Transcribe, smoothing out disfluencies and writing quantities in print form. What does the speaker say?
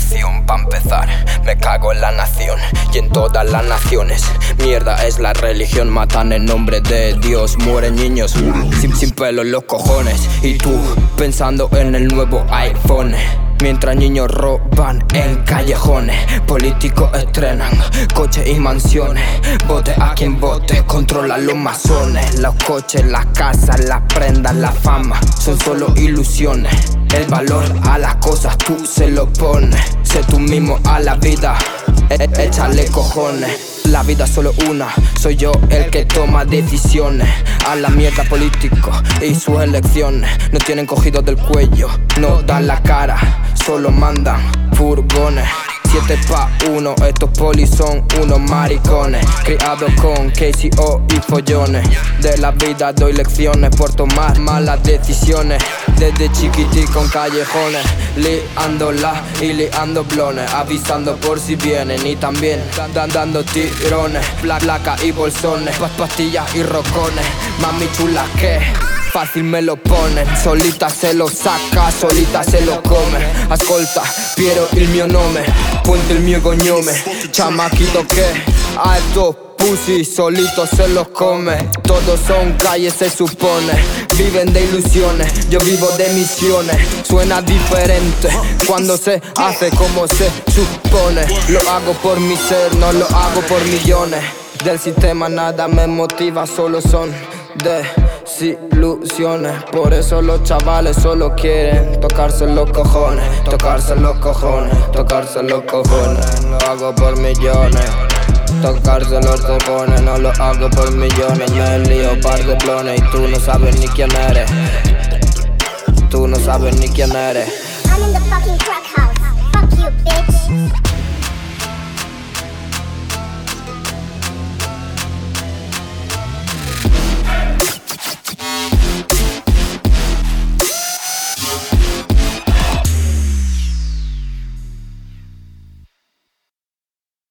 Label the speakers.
Speaker 1: nación, pa' empezar. Me cago en la nación y en todas las naciones. Mierda es la religión, matan en nombre de Dios. Mueren niños sin pelo en los cojones. Y tú pensando en el nuevo iPhone, mientras niños roban en callejones. Políticos estrenan coches y mansiones. Vote a quien vote, controlan los masones. Los coches, las casas, las prendas, la fama son solo ilusiones. El valor a las cosas tú se lo pones. Sé tú mismo a la vida, échale cojones. La vida es solo una, soy yo el que toma decisiones. A la mierda político y sus elecciones. No tienen cogidos del cuello, no dan la cara, solo mandan furgones. 7 pa' 1, estos polis son unos maricones. Criados con KCO y follones. De la vida doy lecciones por tomar malas decisiones. Desde chiquitico en callejones, liándola y liando blones. Avisando por si vienen y también dando tirones. Placa y bolsones, pastillas y rocones. Mami chula que fácil me lo ponen, solita se lo saca, solita se lo come. Ascolta, Piero il mio nome, ponte il mio cognome. Chamaquito que a estos pussy solito se los come. Todos son calles se supone, viven de ilusiones, yo vivo de misiones. Suena diferente cuando se hace como se supone. Lo hago por mi ser, no lo hago por millones. Del sistema nada me motiva, solo son desilusiones. Por eso los chavales solo quieren tocarse los cojones, tocarse los cojones, tocarse los cojones. Lo hago por millones, tocarse los cojones. No lo hago por millones. Me lío par de plones y tú no sabes ni quién eres. Tú no sabes ni quién eres.
Speaker 2: I'm in the fucking crack house. Fuck you, bitch.